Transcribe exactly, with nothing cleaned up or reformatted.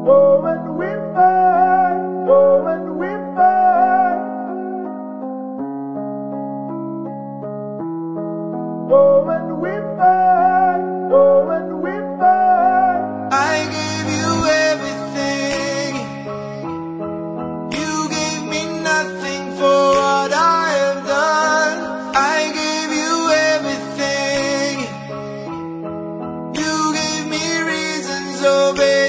Oh, and we fight. Oh, and we fight. Oh, and we fight. Oh, and we fight. I gave you everything. You gave me nothing for what I have done. I gave you everything. You gave me reasons, oh baby.